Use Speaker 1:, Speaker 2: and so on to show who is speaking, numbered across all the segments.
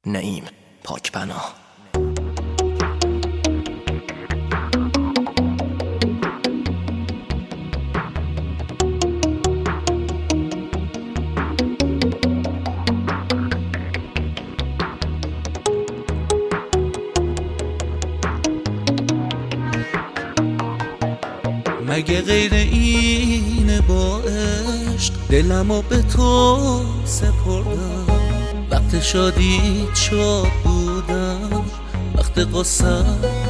Speaker 1: نعیم پاکبنا.
Speaker 2: مگه غیر اینه با عشق دلمو به تو سپردم؟ وقت شادیت شاد بودم، وقت قصه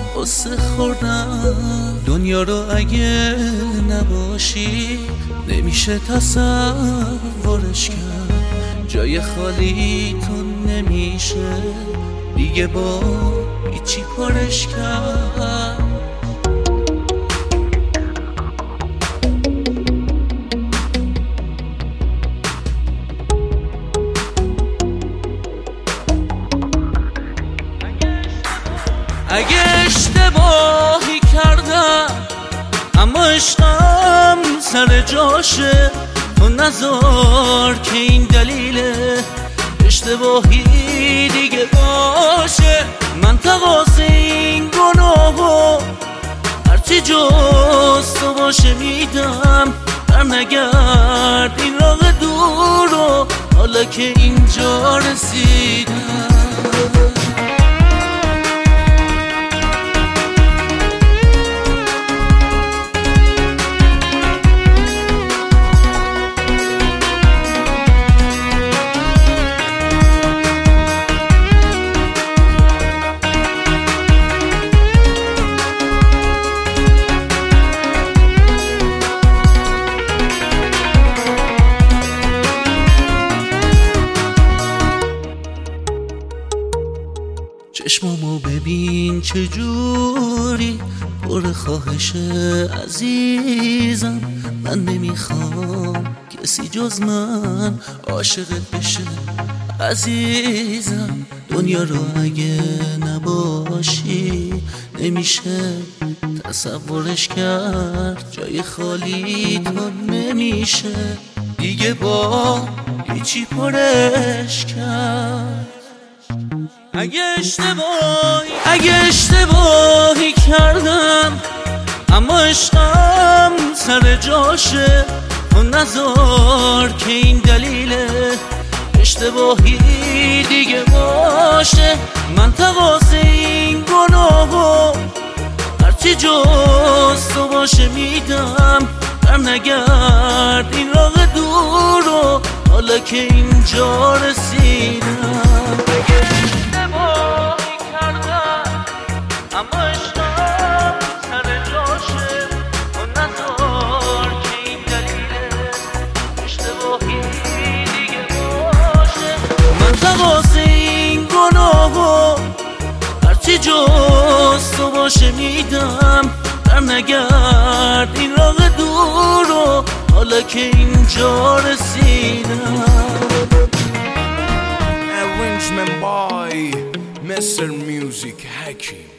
Speaker 2: خوردم. دنیا رو اگه نباشی نمیشه تصورش کرد. جای خالی تو نمیشه دیگه با هیچی پرش کرد. اگه اشتباهی کردم اما عشقم سر جاشه، تو نذار که این دلیل اشتباهی دیگه باشه. من تقاضی این گناهو هرچی جز تو باشه میدم. در نگرد این راه دور رو حالا که اینجا رسیدم. چشمامو ببین چجوری پر خواهشه عزیزم. من نمیخوام کسی جز من عاشقت بشه عزیزم. دنیا رو اگه نباشی نمیشه تصورش کرد. جای خالی تو نمیشه دیگه با هیچی پرش کرد. اگه اشتباهی کردم اما عشقم سر جاشه، تو نذار که این دلیل اشتباهی دیگه باشه. من تقاضی این گناهو هرچی جز تو باشه میدم. در نگرد این راه دور رو حالا که اینجا رسیدم. اما عشقم سر جاشه، تو نذار که این دلیل اشتباهی دیگه باشه. من تقاضی این گناهو هرچی جز تو باشه میدم. در نگرد این راه دور رو حالا که اینجا رسیدم.
Speaker 3: Arrangement by Mr. Music Hakim.